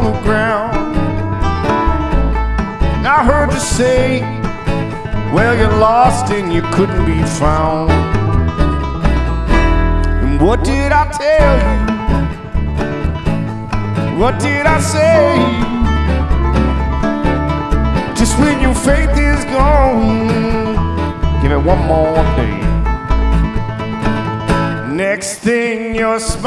the ground. I heard you say, well, you're lost and you couldn't be found. And what did I tell you? What did I say? Just when your faith is gone, give it one more day. Next thing you're smiling,